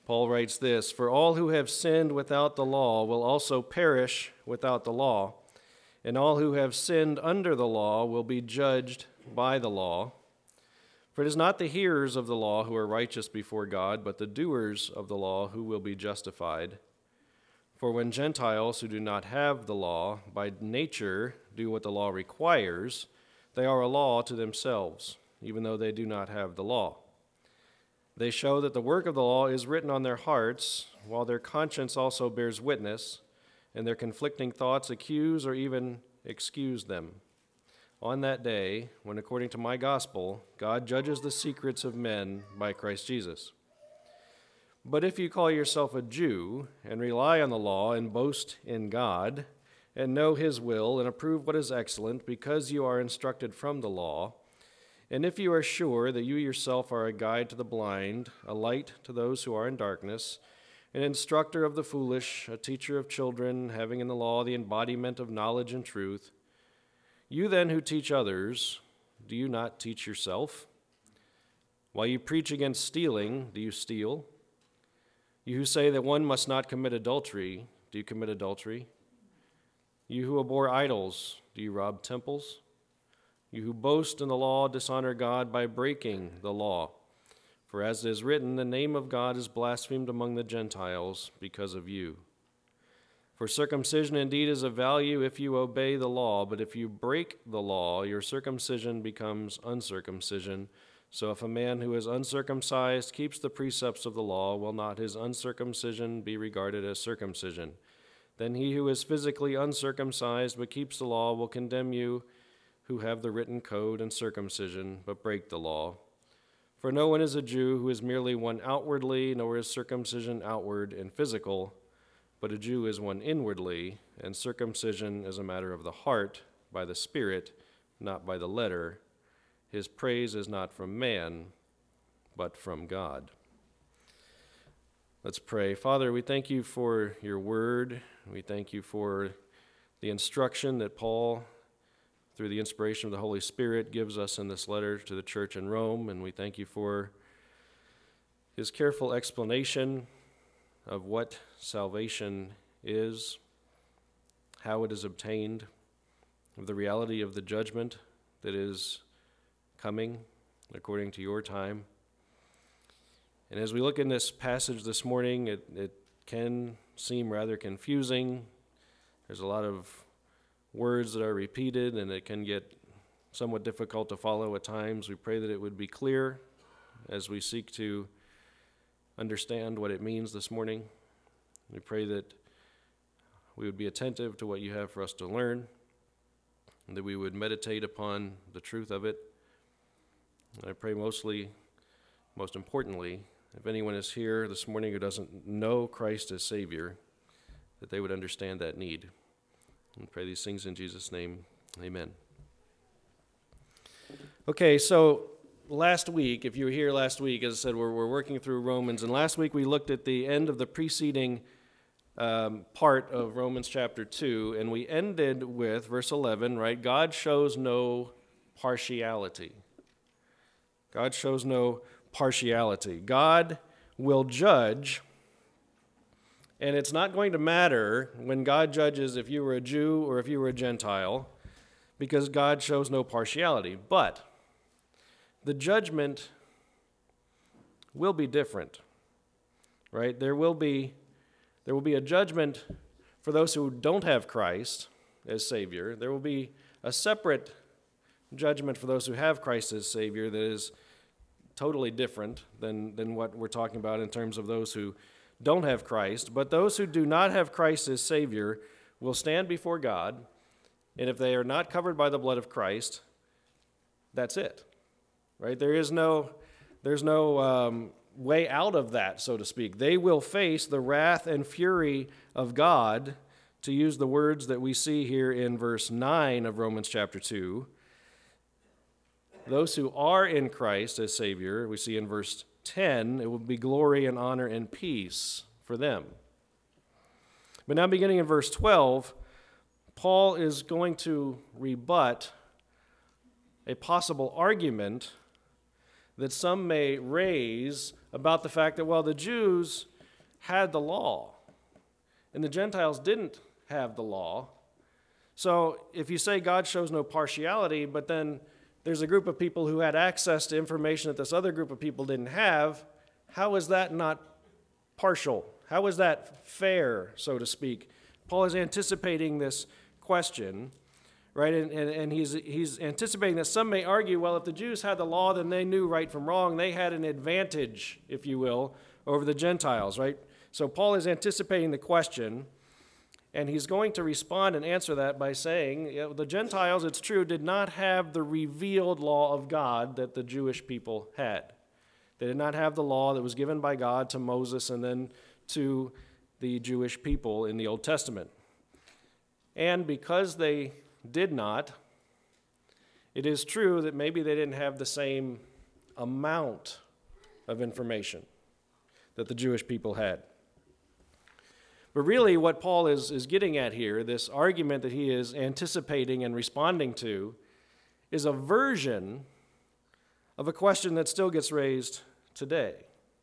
Paul writes this, "For all who have sinned without the law will also perish without the law, and all who have sinned under the law will be judged by the law. For it is not the hearers of the law who are righteous before God, but the doers of the law who will be justified. For when Gentiles who do not have the law by nature do what the law requires, they are a law to themselves, even though they do not have the law. They show that the work of the law is written on their hearts, while their conscience also bears witness, and their conflicting thoughts accuse or even excuse them. On that day, when according to my gospel, God judges the secrets of men by Christ Jesus. But if you call yourself a Jew and rely on the law and boast in God and know his will and approve what is excellent because you are instructed from the law, and if you are sure that you yourself are a guide to the blind, a light to those who are in darkness, an instructor of the foolish, a teacher of children, having in the law the embodiment of knowledge and truth, you then who teach others, do you not teach yourself? While you preach against stealing, do you steal? You who say that one must not commit adultery, do you commit adultery? You who abhor idols, do you rob temples? You who boast in the law dishonor God by breaking the law. For as it is written, the name of God is blasphemed among the Gentiles because of you. For circumcision indeed is of value if you obey the law, but if you break the law, your circumcision becomes uncircumcision. So if a man who is uncircumcised keeps the precepts of the law, will not his uncircumcision be regarded as circumcision? Then he who is physically uncircumcised but keeps the law will condemn you who have the written code and circumcision but break the law. For no one is a Jew who is merely one outwardly, nor is circumcision outward and physical, but a Jew is one inwardly, and circumcision is a matter of the heart, by the Spirit, not by the letter. His praise is not from man, but from God." Let's pray. Father, we thank you for your word. We thank you for the instruction that Paul, through the inspiration of the Holy Spirit, gives us in this letter to the church in Rome, and we thank you for his careful explanation of what salvation is, how it is obtained, of the reality of the judgment that is coming according to your time. And as we look in this passage this morning, it can seem rather confusing. There's a lot of words that are repeated, and it can get somewhat difficult to follow at times. We pray that it would be clear as we seek to understand what it means this morning. We pray that we would be attentive to what you have for us to learn, and that we would meditate upon the truth of it. And I pray most importantly, if anyone is here this morning who doesn't know Christ as Savior, that they would understand that need. And pray these things in Jesus' name. Amen. Okay, so last week, if you were here last week, as I said, we're working through Romans, and last week we looked at the end of the preceding part of Romans chapter 2, and we ended with verse 11, right? God shows no partiality. God shows no partiality. God will judge, and it's not going to matter when God judges if you were a Jew or if you were a Gentile, because God shows no partiality. But the judgment will be different, right? There will be a judgment for those who don't have Christ as Savior. There will be a separate judgment for those who have Christ as Savior that is totally different than what we're talking about in terms of those who don't have Christ. But those who do not have Christ as Savior will stand before God, and if they are not covered by the blood of Christ, that's it, right? There's no way out of that, so to speak. They will face the wrath and fury of God, to use the words that we see here in verse 9 of Romans chapter 2. Those who are in Christ as Savior, we see in verse 10, it will be glory and honor and peace for them. But now beginning in verse 12, Paul is going to rebut a possible argument that some may raise about the fact that, well, the Jews had the law, and the Gentiles didn't have the law. So if you say God shows no partiality, but then there's a group of people who had access to information that this other group of people didn't have, how is that not partial? How is that fair, so to speak? Paul is anticipating this question, right? And he's anticipating that some may argue, well, if the Jews had the law, then they knew right from wrong. They had an advantage, if you will, over the Gentiles, right? So Paul is anticipating the question, and he's going to respond and answer that by saying, the Gentiles, it's true, did not have the revealed law of God that the Jewish people had. They did not have the law that was given by God to Moses and then to the Jewish people in the Old Testament. And because they did not, it is true that maybe they didn't have the same amount of information that the Jewish people had. But really what Paul is getting at here, this argument that he is anticipating and responding to, is a version of a question that still gets raised today.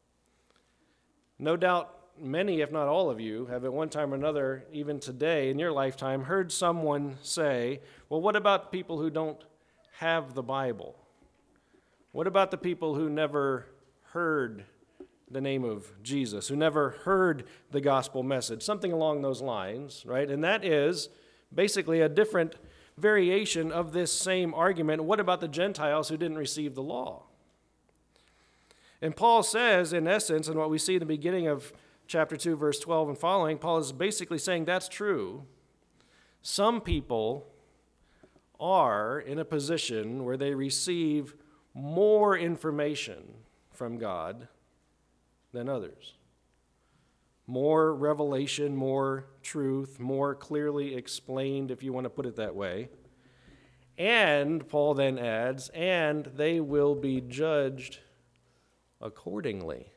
No doubt many, if not all of you, have at one time or another, even today in your lifetime, heard someone say, well, what about people who don't have the Bible? What about the people who never heard the name of Jesus, who never heard the gospel message? Something along those lines, right? And that is basically a different variation of this same argument. What about the Gentiles who didn't receive the law? And Paul says, in essence, and what we see in the beginning of chapter 2, verse 12 and following, Paul is basically saying that's true. Some people are in a position where they receive more information from God than others. More revelation, more truth, more clearly explained, if you want to put it that way. And, Paul then adds, and they will be judged accordingly.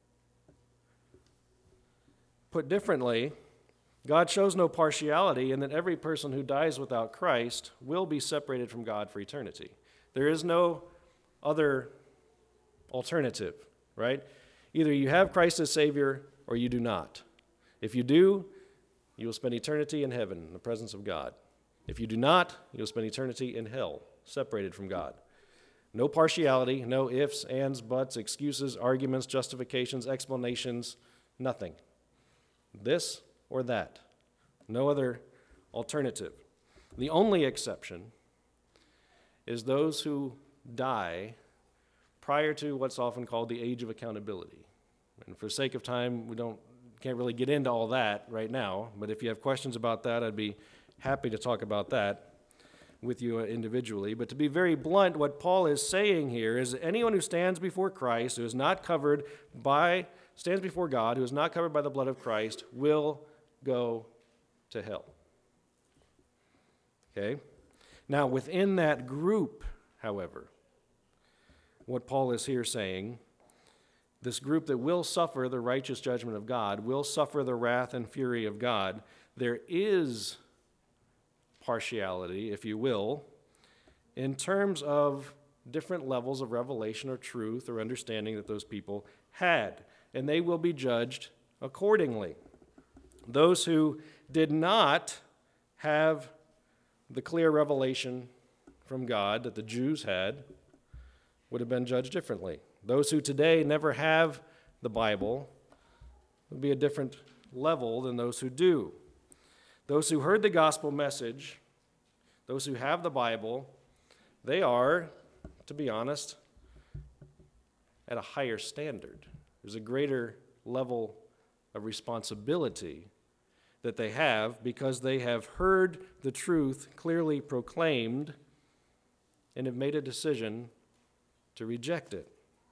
Put differently, God shows no partiality in that every person who dies without Christ will be separated from God for eternity. There is no other alternative, right? Either you have Christ as Savior or you do not. If you do, you will spend eternity in heaven in the presence of God. If you do not, you'll spend eternity in hell, separated from God. No partiality, no ifs, ands, buts, excuses, arguments, justifications, explanations, nothing. This or that. No other alternative. The only exception is those who die prior to what's often called the age of accountability. And for sake of time, can't really get into all that right now, but if you have questions about that, I'd be happy to talk about that with you individually. But to be very blunt, what Paul is saying here is that anyone who stands before Christ, who is not covered by, stands before God, who is not covered by the blood of Christ, will go to hell. Okay? Now, within that group, however, what Paul is here saying, this group that will suffer the righteous judgment of God, will suffer the wrath and fury of God, there is partiality, if you will, in terms of different levels of revelation or truth or understanding that those people had, and they will be judged accordingly. Those who did not have the clear revelation from God that the Jews had would have been judged differently. Those who today never have the Bible would be a different level than those who do. Those who heard the gospel message, those who have the Bible, they are, to be honest, at a higher standard. There's a greater level of responsibility that they have because they have heard the truth clearly proclaimed and have made a decision to reject it.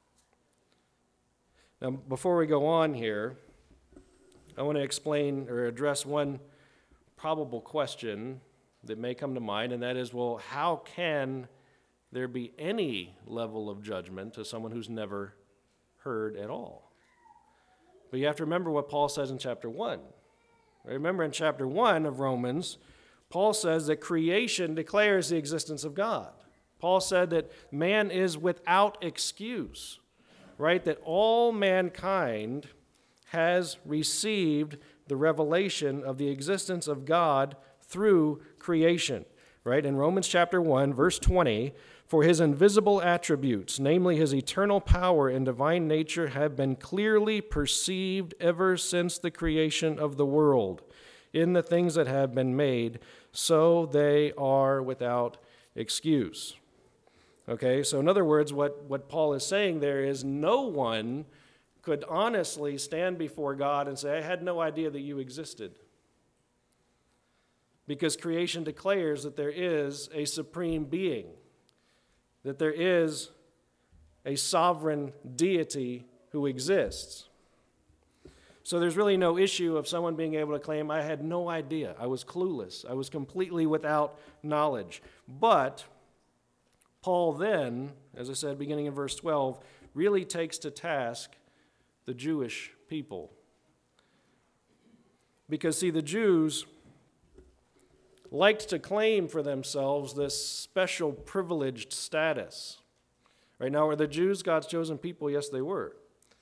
Now, before we go on here, I want to explain or address one probable question that may come to mind, and that is, well, how can there be any level of judgment to someone who's never heard at all? But you have to remember what Paul says in chapter 1. Remember in chapter 1 of Romans, Paul says that creation declares the existence of God. Paul said that man is without excuse, right? That all mankind has received the revelation of the existence of God through creation, right? In Romans chapter 1, verse 20, for his invisible attributes, namely his eternal power and divine nature, have been clearly perceived ever since the creation of the world in the things that have been made, so they are without excuse. Okay, so in other words, what Paul is saying there is no one could honestly stand before God and say, I had no idea that you existed. Because creation declares that there is a supreme being, that there is a sovereign deity who exists. So there's really no issue of someone being able to claim, I had no idea, I was clueless, I was completely without knowledge. But Paul then, as I said, beginning in verse 12, really takes to task the Jewish people. Because, see, the Jews liked to claim for themselves this special privileged status. Right now, were the Jews God's chosen people? Yes, they were.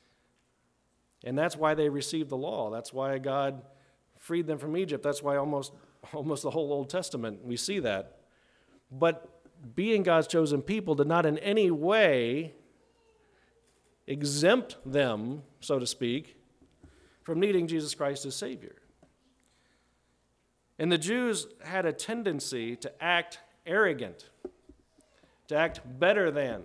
And that's why they received the law. That's why God freed them from Egypt. That's why almost the whole Old Testament, we see that. But being God's chosen people did not in any way exempt them, so to speak, from needing Jesus Christ as Savior. And the Jews had a tendency to act arrogant, to act better than,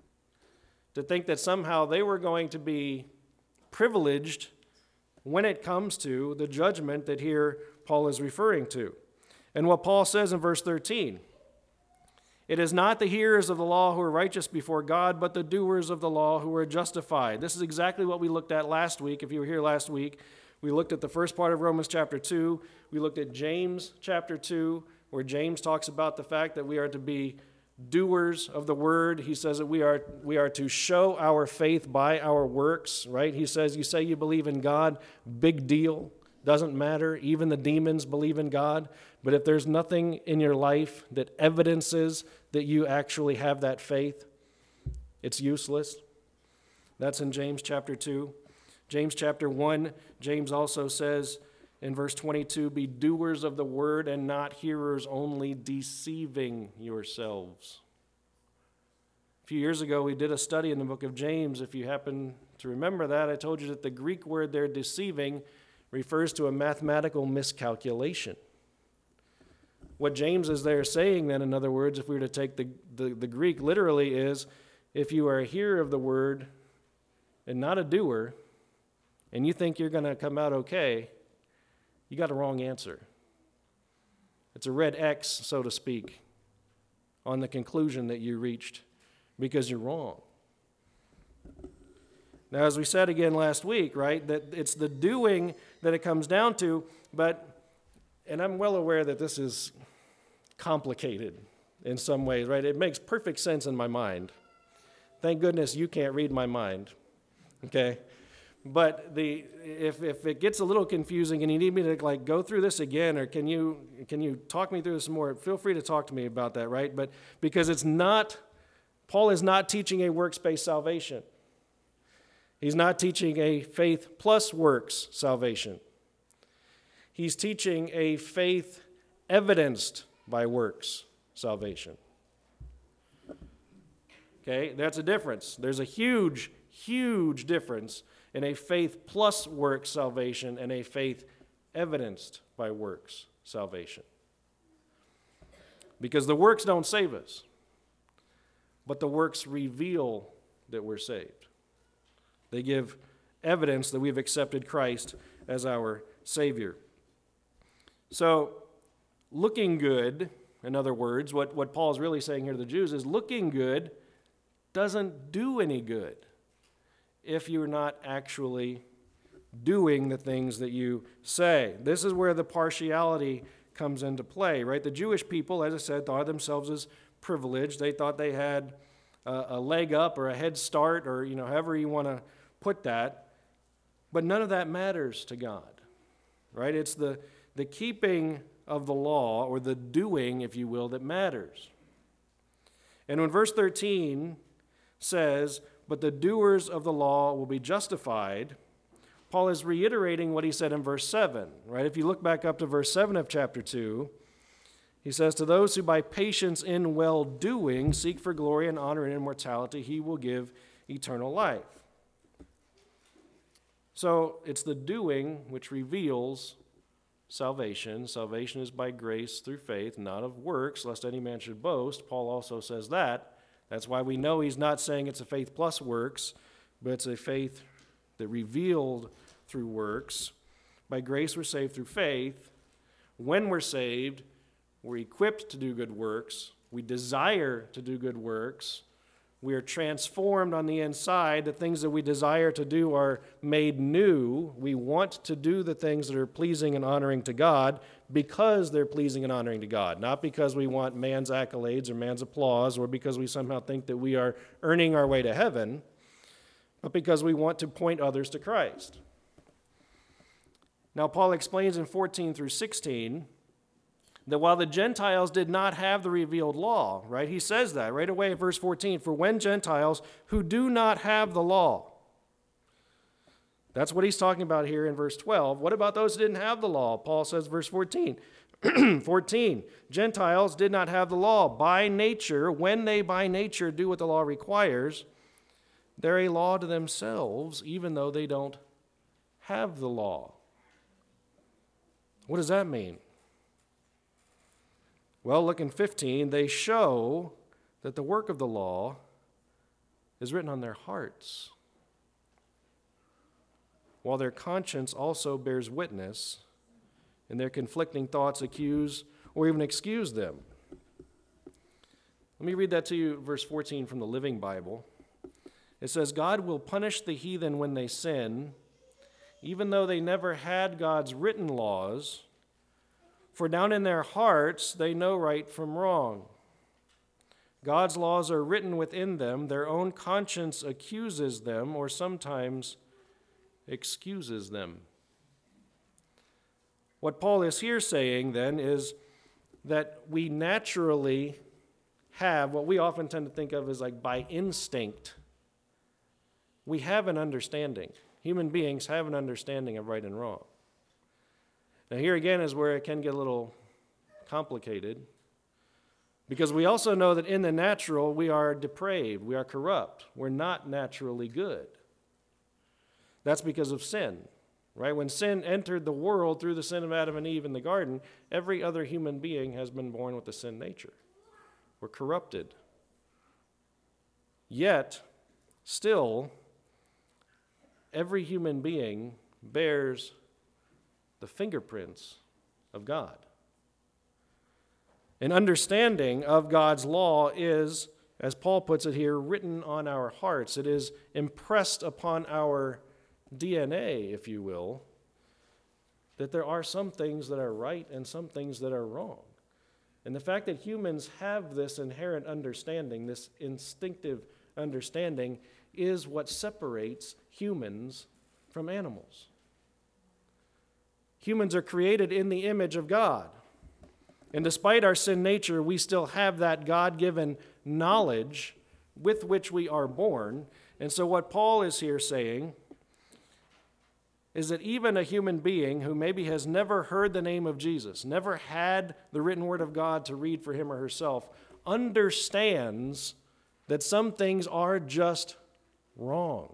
to think that somehow they were going to be privileged when it comes to the judgment that here Paul is referring to. And what Paul says in verse 13, it is not the hearers of the law who are righteous before God, but the doers of the law who are justified. This is exactly what we looked at last week. If you were here last week, we looked at the first part of Romans chapter 2. We looked at James chapter 2, where James talks about the fact that we are to be doers of the word. He says that we are to show our faith by our works, right? He says, you say you believe in God, big deal. Doesn't matter. Even the demons believe in God. But if there's nothing in your life that evidences that you actually have that faith, it's useless. That's in James chapter 2. James chapter 1, James also says in verse 22, be doers of the word and not hearers only, deceiving yourselves. A few years ago, we did a study in the book of James. If you happen to remember that, I told you that the Greek word there, deceiving, refers to a mathematical miscalculation. What James is there saying then, in other words, if we were to take the Greek literally is, if you are a hearer of the word and not a doer, and you think you're going to come out okay, you got a wrong answer. It's a red X, so to speak, on the conclusion that you reached because you're wrong. Now, as we said again last week, right, that it's the doing that it comes down to, and I'm well aware that this is complicated in some ways, right? It makes perfect sense in my mind. Thank goodness you can't read my mind, okay? But if it gets a little confusing and you need me to like go through this again, or can you talk me through this more, feel free to talk to me about that, right? But because Paul is not teaching a works-based salvation. He's not teaching a faith plus works salvation. He's teaching a faith evidenced by works salvation. Okay, that's a difference. There's a huge, huge difference in a faith plus works salvation and a faith evidenced by works salvation. Because the works don't save us, but the works reveal that we're saved. They give evidence that we've accepted Christ as our Savior. So, looking good, in other words, what Paul is really saying here to the Jews is looking good doesn't do any good if you're not actually doing the things that you say. This is where the partiality comes into play, right? The Jewish people, as I said, thought of themselves as privileged. They thought they had a leg up or a head start, or however you want to put that. But none of that matters to God, right? It's the keeping of the law, or the doing, if you will, that matters. And when verse 13 says, "But the doers of the law will be justified," Paul is reiterating what he said in verse 7, right? If you look back up to verse 7 of chapter 2, he says, "To those who by patience in well-doing seek for glory and honor and immortality, he will give eternal life." So it's the doing which reveals salvation. Salvation is by grace through faith, not of works, lest any man should boast. Paul also says that. That's why we know he's not saying it's a faith plus works, but it's a faith that revealed through works. By grace we're saved through faith. When we're saved, we're equipped to do good works. We desire to do good works. We are transformed on the inside. The things that we desire to do are made new. We want to do the things that are pleasing and honoring to God because they're pleasing and honoring to God, not because we want man's accolades or man's applause or because we somehow think that we are earning our way to heaven, but because we want to point others to Christ. Now, Paul explains in 14 through 16 that while the Gentiles did not have the revealed law, right? He says that right away in verse 14, "For when Gentiles who do not have the law," that's what he's talking about here in verse 12. What about those who didn't have the law? Paul says, verse 14, 14, "Gentiles did not have the law by nature. When they by nature do what the law requires, they're a law to themselves, even though they don't have the law." What does that mean? Well, look in 15. "They show that the work of the law is written on their hearts, while their conscience also bears witness, and their conflicting thoughts accuse or even excuse them." Let me read that to you, verse 14 from the Living Bible. It says, "God will punish the heathen when they sin, even though they never had God's written laws, for down in their hearts they know right from wrong. God's laws are written within them. Their own conscience accuses them or sometimes excuses them." What Paul is here saying then is that we naturally have what we often tend to think of as like by instinct. We have an understanding. Human beings have an understanding of right and wrong. Now here again is where it can get a little complicated, because we also know that in the natural we are depraved, we are corrupt, we're not naturally good. That's because of sin, right? When sin entered the world through the sin of Adam and Eve in the garden, every other human being has been born with the sin nature. We're corrupted. Yet, still, every human being bears the fingerprints of God. An understanding of God's law is, as Paul puts it here, written on our hearts. It is impressed upon our DNA, if you will, that there are some things that are right and some things that are wrong. And the fact that humans have this inherent understanding, this instinctive understanding, is what separates humans from animals. Humans are created in the image of God. And despite our sin nature, we still have that God-given knowledge with which we are born. And so what Paul is here saying is that even a human being who maybe has never heard the name of Jesus, never had the written word of God to read for him or herself, understands that some things are just wrong.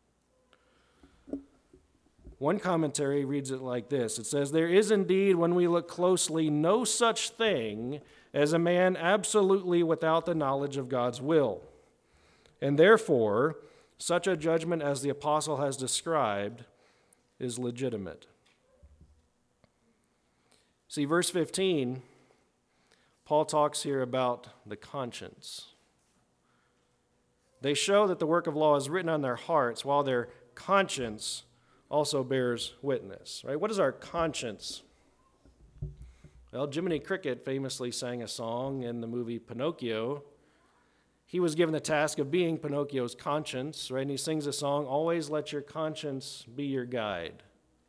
One commentary reads it like this. It says, "There is indeed, when we look closely, no such thing as a man absolutely without the knowledge of God's will. And therefore, such a judgment as the apostle has described is legitimate." See, verse 15, Paul talks here about the conscience. They show that the work of law is written on their hearts, while their conscience also bears witness, right? What is our conscience? Well, Jiminy Cricket famously sang a song in the movie Pinocchio. He was given the task of being Pinocchio's conscience, right? And he sings a song, "Always let your conscience be your guide."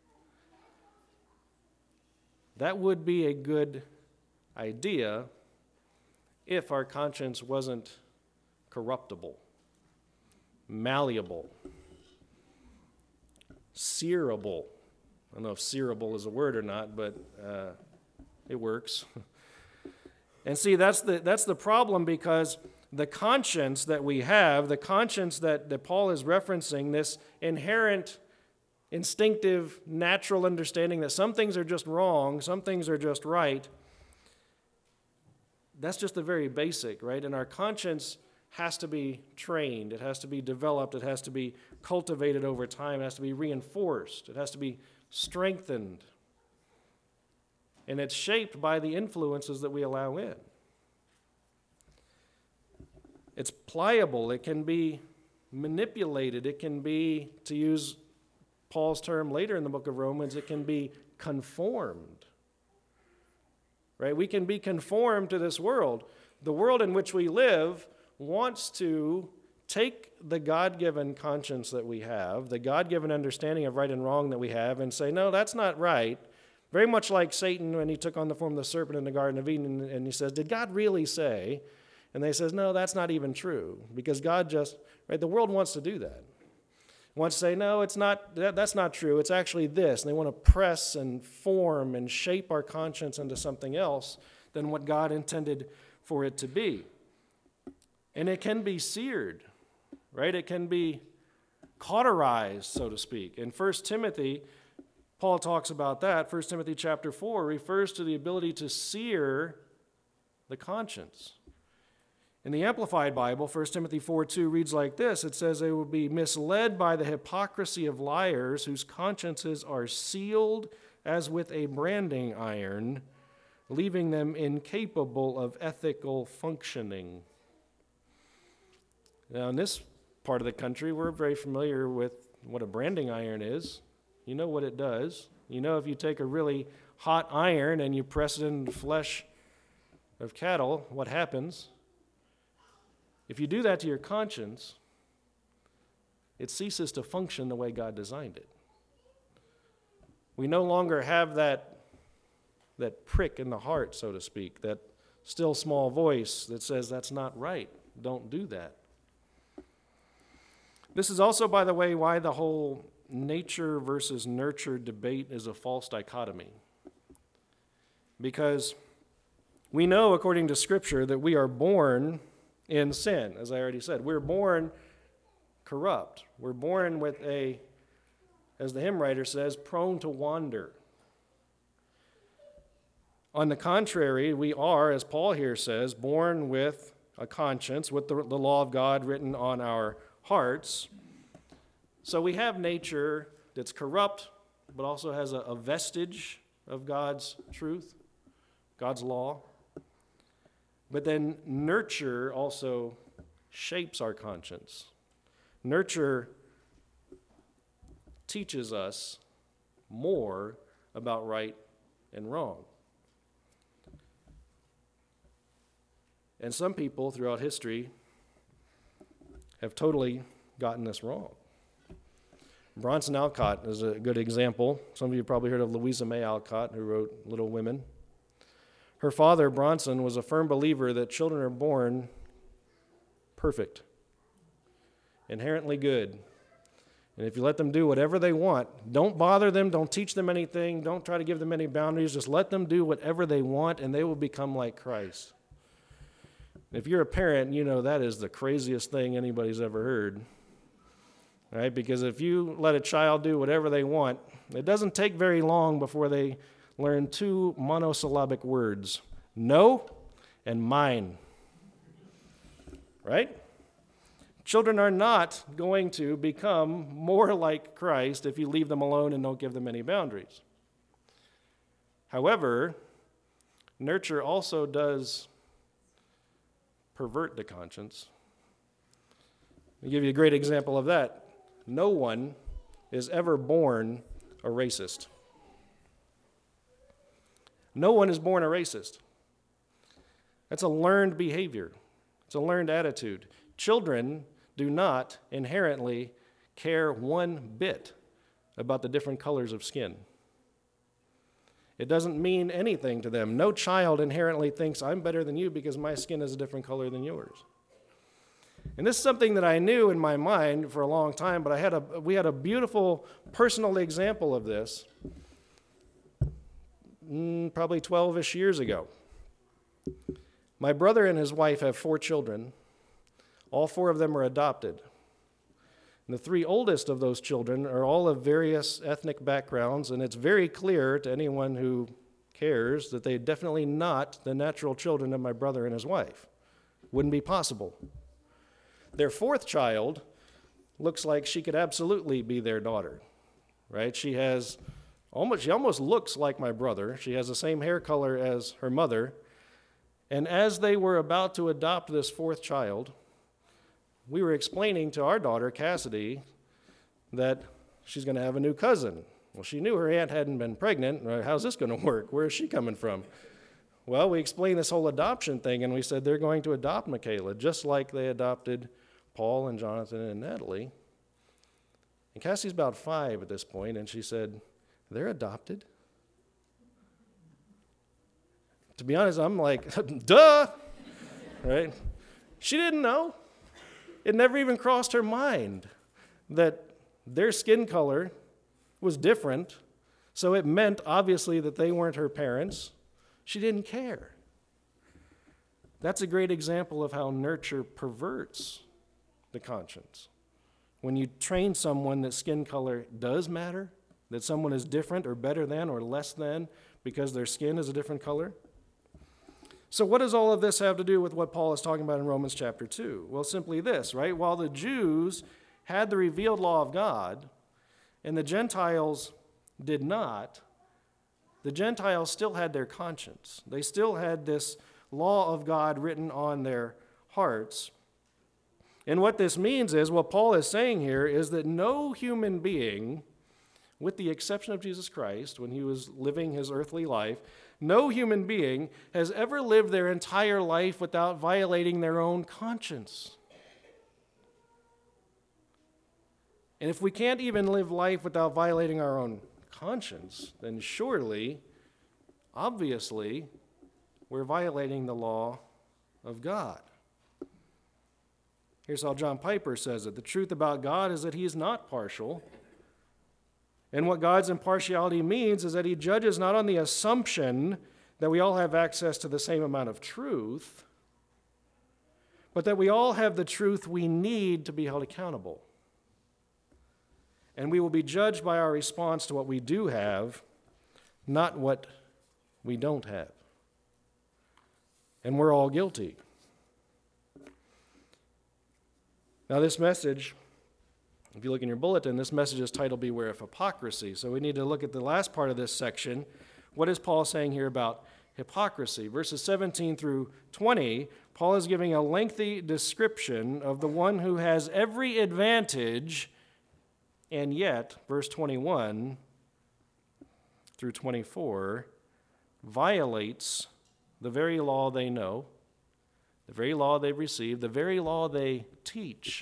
That would be a good idea if our conscience wasn't corruptible, malleable, searable. I don't know if searable is a word or not, but it works. And see, that's the problem, because the conscience that we have, the conscience that Paul is referencing, this inherent, instinctive, natural understanding that some things are just wrong, some things are just right, that's just the very basic, right? And our conscience has to be trained, it has to be developed, it has to be cultivated over time, it has to be reinforced, it has to be strengthened. And it's shaped by the influences that we allow in. It's pliable, it can be manipulated, it can be, to use Paul's term later in the book of Romans, it can be conformed. Right? We can be conformed to this world. The world in which we live wants to take the God-given conscience that we have, the God-given understanding of right and wrong that we have, and say, no, that's not right. Very much like Satan when he took on the form of the serpent in the Garden of Eden, and he says, did God really say? And they says, no, that's not even true, because God just, right, the world wants to do that. Wants to say, no, it's not, that's not true, it's actually this. And they want to press and form and shape our conscience into something else than what God intended for it to be. And it can be seared, right? It can be cauterized, so to speak. In 1 Timothy, Paul talks about that. 1 Timothy chapter 4 refers to the ability to sear the conscience. In the Amplified Bible, 1 Timothy 4:2 reads like this. It says, they will be misled by the hypocrisy of liars whose consciences are sealed as with a branding iron, leaving them incapable of ethical functioning. Now, in this part of the country, we're very familiar with what a branding iron is. You know what it does. You know, if you take a really hot iron and you press it into the flesh of cattle, what happens? If you do that to your conscience, it ceases to function the way God designed it. We no longer have that prick in the heart, so to speak, that still small voice that says that's not right. Don't do that. This is also, by the way, why the whole nature versus nurture debate is a false dichotomy. Because we know, according to Scripture, that we are born in sin, as I already said. We're born corrupt. We're born with a, as the hymn writer says, prone to wander. On the contrary, we are, as Paul here says, born with a conscience, with the law of God written on our hearts. So we have nature that's corrupt, but also has a vestige of God's truth, God's law. But then nurture also shapes our conscience. Nurture teaches us more about right and wrong. And some people throughout history have totally gotten this wrong. Bronson Alcott is a good example. Some of you have probably heard of Louisa May Alcott, who wrote Little Women. Her father, Bronson, was a firm believer that children are born perfect, inherently good. And if you let them do whatever they want, don't bother them, don't teach them anything, don't try to give them any boundaries, just let them do whatever they want and they will become like Christ. If you're a parent, you know that is the craziest thing anybody's ever heard. Right? Because if you let a child do whatever they want, it doesn't take very long before they learn two monosyllabic words, no and mine. Right? Children are not going to become more like Christ if you leave them alone and don't give them any boundaries. However, nurture also does pervert the conscience. I'll give you a great example of that. No one is ever born a racist. No one is born a racist. That's a learned behavior. It's a learned attitude. Children do not inherently care one bit about the different colors of skin. It doesn't mean anything to them. No child inherently thinks, I'm better than you because my skin is a different color than yours. And this is something that I knew in my mind for a long time, but we had a beautiful personal example of this probably 12-ish years ago. My brother and his wife have 4 children. All 4 of them are adopted. And the 3 oldest of those children are all of various ethnic backgrounds, and it's very clear to anyone who cares that they're definitely not the natural children of my brother and his wife. Wouldn't be possible. Their 4th child looks like she could absolutely be their daughter, right? She almost looks like my brother. She has the same hair color as her mother. And as they were about to adopt this 4th child, we were explaining to our daughter, Cassidy, that she's going to have a new cousin. Well, she knew her aunt hadn't been pregnant. Right? How's this going to work? Where is she coming from? Well, we explained this whole adoption thing, and we said they're going to adopt Michaela, just like they adopted Paul and Jonathan and Natalie. And Cassie's about 5 at this point, and she said, they're adopted? To be honest, I'm like, duh, right? She didn't know. It never even crossed her mind that their skin color was different, so it meant, obviously, that they weren't her parents. She didn't care. That's a great example of how nurture perverts the conscience. When you train someone that skin color does matter, that someone is different or better than or less than because their skin is a different color. So what does all of this have to do with what Paul is talking about in Romans chapter 2? Well, simply this, right? While the Jews had the revealed law of God and the Gentiles did not, the Gentiles still had their conscience. They still had this law of God written on their hearts. And what this means is, what Paul is saying here is that no human being, with the exception of Jesus Christ, when he was living his earthly life, no human being has ever lived their entire life without violating their own conscience. And if we can't even live life without violating our own conscience, then surely, obviously, we're violating the law of God. Here's how John Piper says it. The truth about God is that he is not partial. And what God's impartiality means is that he judges not on the assumption that we all have access to the same amount of truth, but that we all have the truth we need to be held accountable. And we will be judged by our response to what we do have, not what we don't have. And we're all guilty. Now, this message, if you look in your bulletin, this message is titled Beware of Hypocrisy. So we need to look at the last part of this section. What is Paul saying here about hypocrisy? Verses 17 through 20, Paul is giving a lengthy description of the one who has every advantage, and yet, verse 21 through 24, violates the very law they know, the very law they've received, the very law they teach.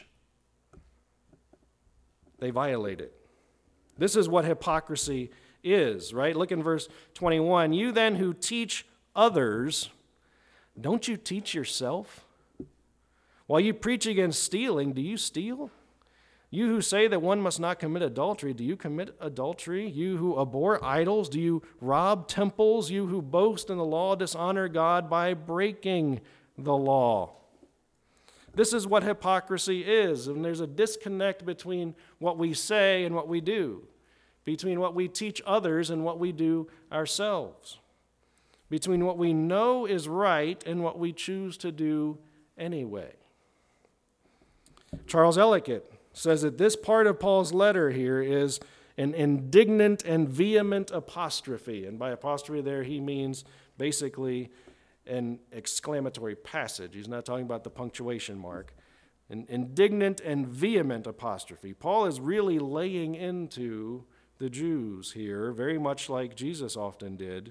They violate it. This is what hypocrisy is, right? Look in verse 21. You then who teach others, don't you teach yourself? While you preach against stealing, do you steal? You who say that one must not commit adultery, do you commit adultery? You who abhor idols, do you rob temples? You who boast in the law, dishonor God by breaking the law. This is what hypocrisy is, and there's a disconnect between what we say and what we do, between what we teach others and what we do ourselves, between what we know is right and what we choose to do anyway. Charles Ellicott says that this part of Paul's letter here is an indignant and vehement apostrophe, and by apostrophe there he means basically an exclamatory passage. He's not talking about the punctuation mark. An indignant and vehement apostrophe. Paul is really laying into the Jews here, very much like Jesus often did.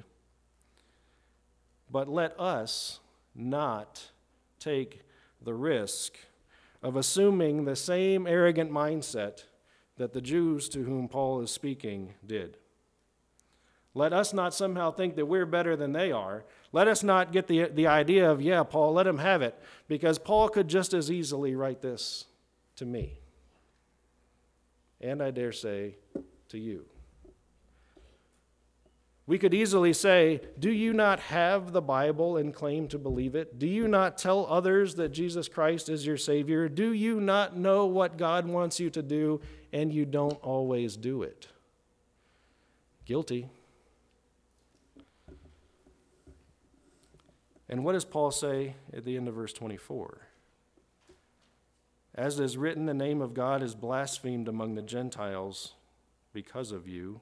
But let us not take the risk of assuming the same arrogant mindset that the Jews to whom Paul is speaking did. Let us not somehow think that we're better than they are. Let us not get the idea of, yeah, Paul, let him have it, because Paul could just as easily write this to me. And I dare say, to you. We could easily say, do you not have the Bible and claim to believe it? Do you not tell others that Jesus Christ is your Savior? Do you not know what God wants you to do, and you don't always do it? Guilty. And what does Paul say at the end of verse 24? As it is written, the name of God is blasphemed among the Gentiles because of you.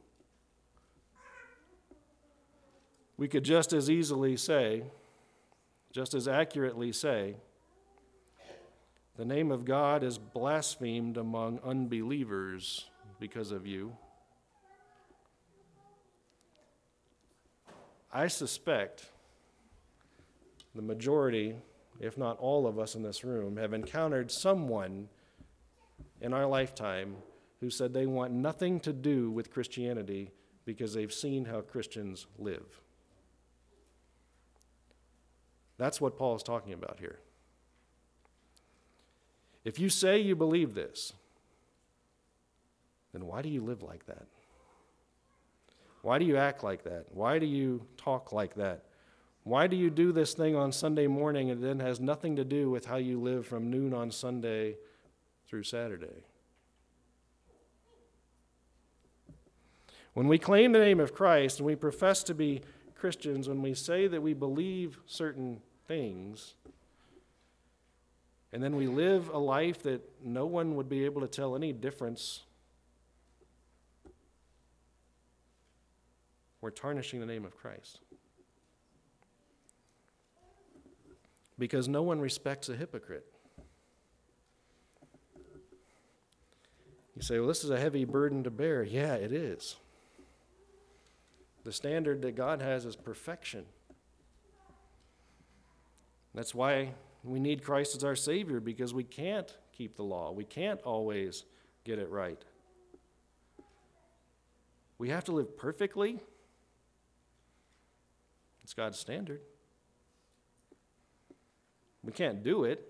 We could just as easily say, just as accurately say, the name of God is blasphemed among unbelievers because of you. I suspect the majority, if not all of us in this room, have encountered someone in our lifetime who said they want nothing to do with Christianity because they've seen how Christians live. That's what Paul is talking about here. If you say you believe this, then why do you live like that? Why do you act like that? Why do you talk like that? Why do you do this thing on Sunday morning and it then has nothing to do with how you live from noon on Sunday through Saturday? When we claim the name of Christ and we profess to be Christians, when we say that we believe certain things, and then we live a life that no one would be able to tell any difference, we're tarnishing the name of Christ. Because no one respects a hypocrite. You say, well, this is a heavy burden to bear. Yeah, it is. The standard that God has is perfection. That's why we need Christ as our Savior, because we can't keep the law. We can't always get it right. We have to live perfectly. It's God's standard. We can't do it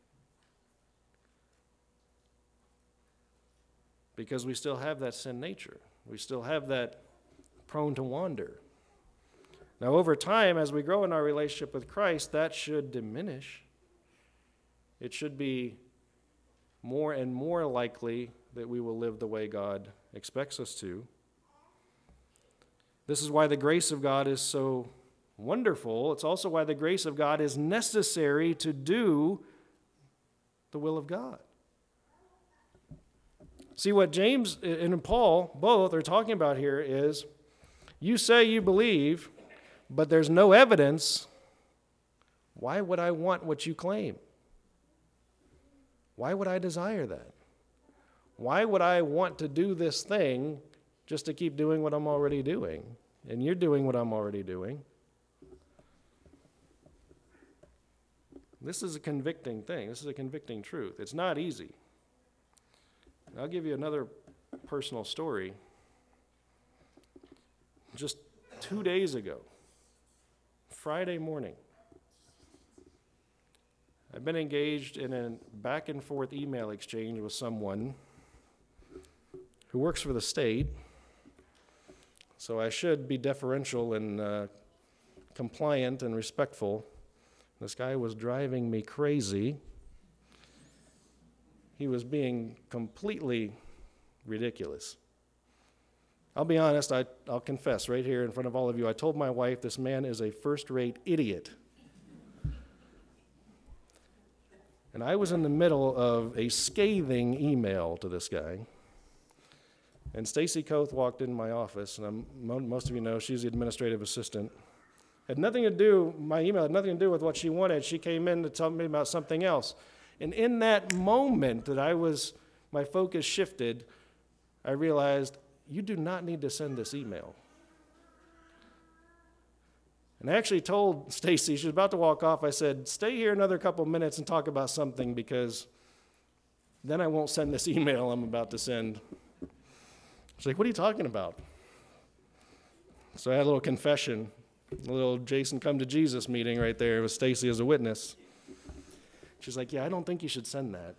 because we still have that sin nature. We still have that prone to wander. Now, over time, as we grow in our relationship with Christ, that should diminish. It should be more and more likely that we will live the way God expects us to. This is why the grace of God is so wonderful. It's also why the grace of God is necessary to do the will of God. See, what James and Paul both are talking about here is, you say you believe, but there's no evidence. Why would I want what you claim? Why would I desire that? Why would I want to do this thing just to keep doing what I'm already doing? And you're doing what I'm already doing. This is a convicting thing. This is a convicting truth. It's not easy. I'll give you another personal story. Just 2 days ago, Friday morning, I've been engaged in a back and forth email exchange with someone who works for the state, so I should be deferential and compliant and respectful. This guy was driving me crazy. He was being completely ridiculous. I'll be honest, I'll confess right here in front of all of you, I told my wife this man is a first-rate idiot. And I was in the middle of a scathing email to this guy. And Stacy Koth walked in my office, and most of you know she's the administrative assistant. My email had nothing to do with what she wanted. She came in to tell me about something else. And in that moment that my focus shifted, I realized, you do not need to send this email. And I actually told Stacy, she was about to walk off, I said, stay here another couple minutes and talk about something, because then I won't send this email I'm about to send. She's like, what are you talking about? So I had a little confession, a little Jason come to Jesus meeting right there with Stacy as a witness. She's like, yeah, I don't think you should send that.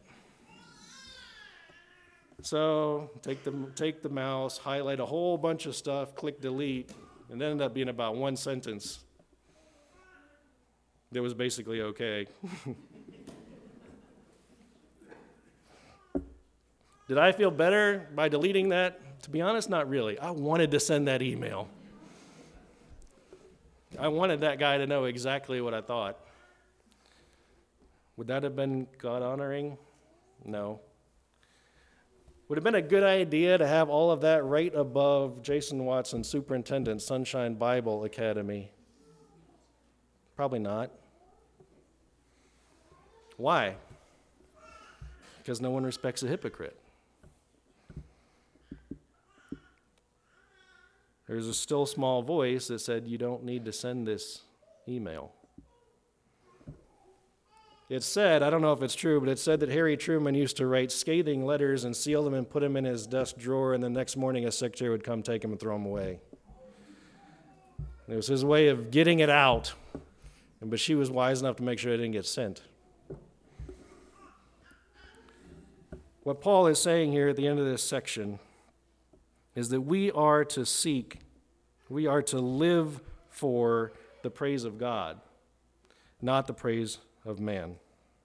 So take the mouse, highlight a whole bunch of stuff, click delete, and it ended up being about one sentence that was basically okay. Did I feel better by deleting that? To be honest, not really. I wanted to send that email. I wanted that guy to know exactly what I thought. Would that have been God-honoring? No. Would have been a good idea to have all of that right above Jason Watson, Superintendent, Sunshine Bible Academy? Probably not. Why? Because no one respects a hypocrite. There's a still small voice that said, you don't need to send this email. It said, I don't know if it's true, but it said that Harry Truman used to write scathing letters and seal them and put them in his desk drawer, and the next morning a secretary would come take them and throw them away. It was his way of getting it out, but she was wise enough to make sure it didn't get sent. What Paul is saying here at the end of this section is that we are to live for the praise of God, not the praise of man.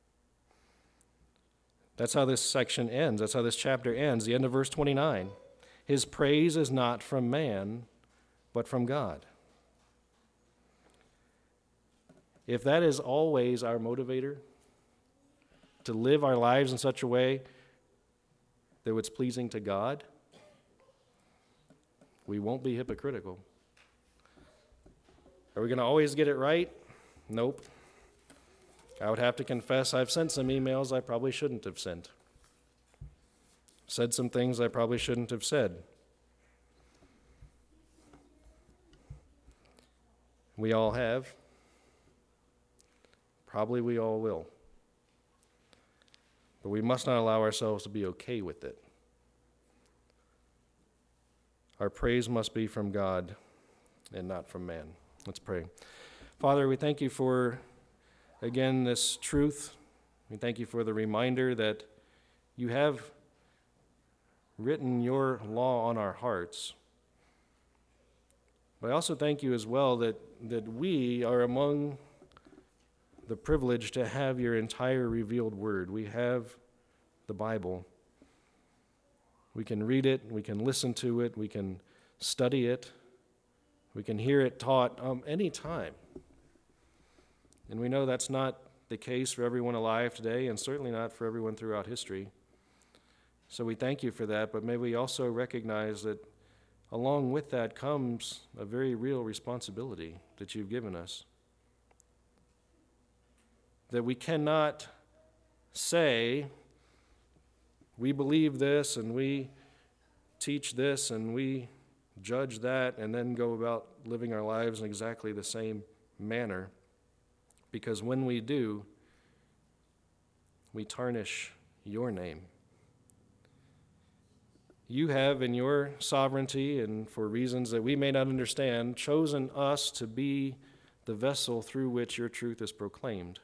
That's how this section ends. That's how this chapter ends. The end of verse 29. His praise is not from man, but from God. If that is always our motivator, to live our lives in such a way that it's pleasing to God, we won't be hypocritical. Are we going to always get it right? Nope. I would have to confess I've sent some emails I probably shouldn't have sent. Said some things I probably shouldn't have said. We all have. Probably we all will. But we must not allow ourselves to be okay with it. Our praise must be from God and not from man. Let's pray. Father, we thank you for, again, this truth. We thank you for the reminder that you have written your law on our hearts. But I also thank you as well that we are among the privilege to have your entire revealed word. We have the Bible. We can read it, we can listen to it, we can study it, we can hear it taught any time. And we know that's not the case for everyone alive today, and certainly not for everyone throughout history. So we thank you for that, but may we also recognize that along with that comes a very real responsibility that you've given us. That we cannot say, we believe this and we teach this and we judge that, and then go about living our lives in exactly the same manner. Because when we do, we tarnish your name. You have, in your sovereignty and for reasons that we may not understand, chosen us to be the vessel through which your truth is proclaimed.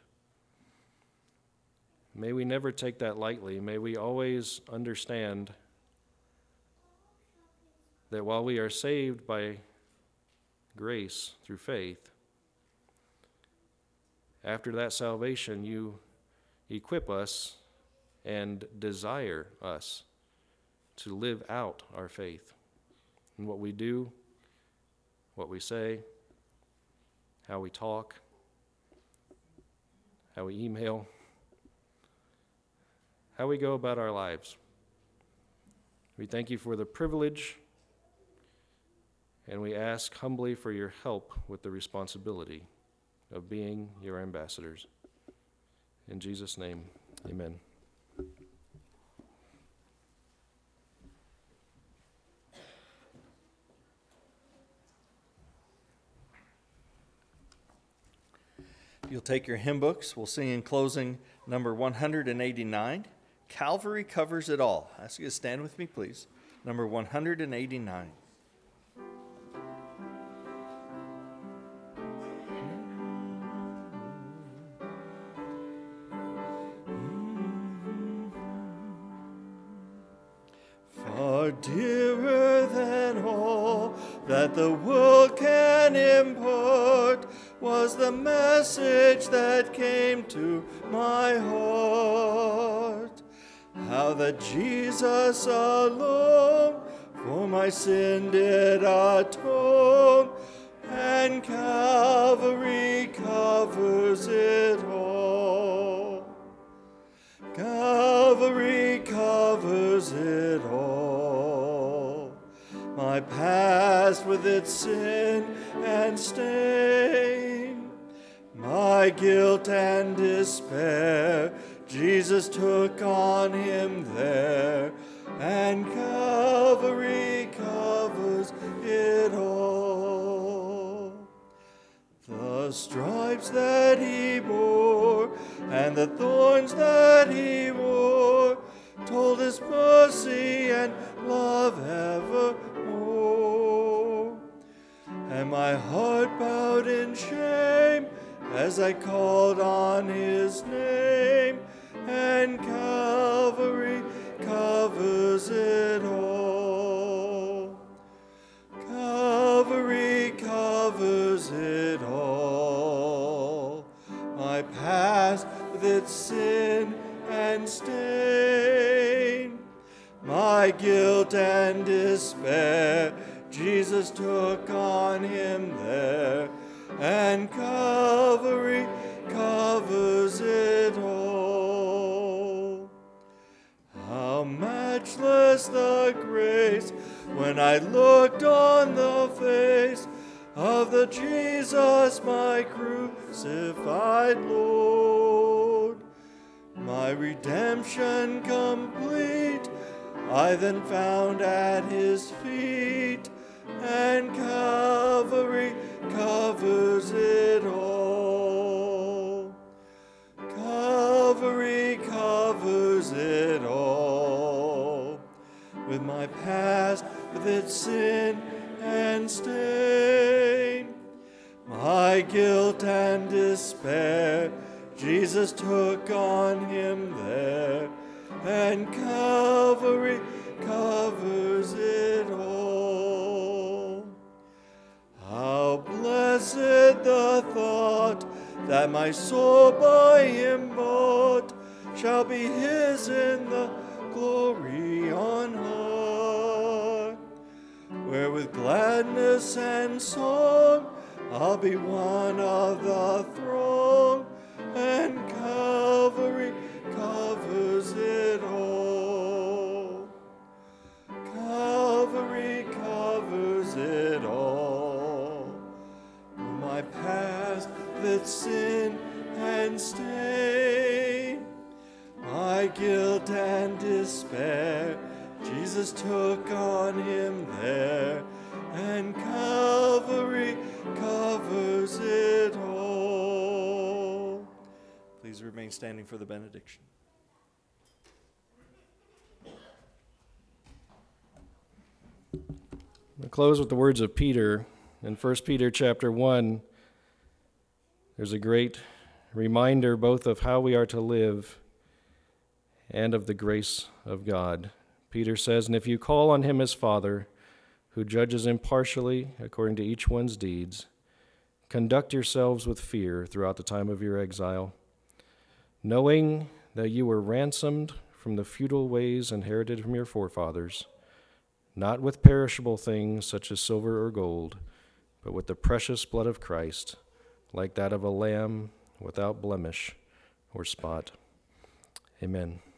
May we never take that lightly. May we always understand that while we are saved by grace through faith, after that salvation, you equip us and desire us to live out our faith in what we do, what we say, how we talk, how we email, how we go about our lives. We thank you for the privilege, and we ask humbly for your help with the responsibility of being your ambassadors. In Jesus' name, amen. If you'll take your hymn books, we'll sing in closing number 189, Calvary Covers It All. I ask you to stand with me, please. Number 189. that the world can impart was the message that came to my heart. How that Jesus alone for my sin did atone, and Calvary covers it all. Calvary covers it all. My past with its sin and stain, my guilt and despair, Jesus took on him there, and Calvary covers it all. The stripes that he bore and the thorns that he wore told his mercy and love evermore. And my heart bowed in shame as I called on his name, and Calvary covers it all. Calvary covers it all. My past with its sin and stain, my guilt and despair, Jesus took on him there, and Calvary covers it all. How matchless the grace when I looked on the face of the Jesus, my crucified Lord. My redemption complete, I then found at his feet, and Calvary covers it all. Calvary covers it all. With my past, with its sin and stain, my guilt and despair, Jesus took on him there, and Calvary covers it all. How blessed the thought that my soul by him bought shall be his in the glory on high, where with gladness and song I'll be one of the throng, and Calvary covers it all. Calvary covers it all. My past with sin and stain, my guilt and despair, Jesus took on him there, and Calvary covers it all. Please remain standing for the benediction. We'll close with the words of Peter. In 1 Peter chapter 1, there's a great reminder both of how we are to live and of the grace of God. Peter says, "And if you call on him as Father, who judges impartially according to each one's deeds, conduct yourselves with fear throughout the time of your exile, knowing that you were ransomed from the futile ways inherited from your forefathers, not with perishable things such as silver or gold, but with the precious blood of Christ, like that of a lamb without blemish or spot." Amen.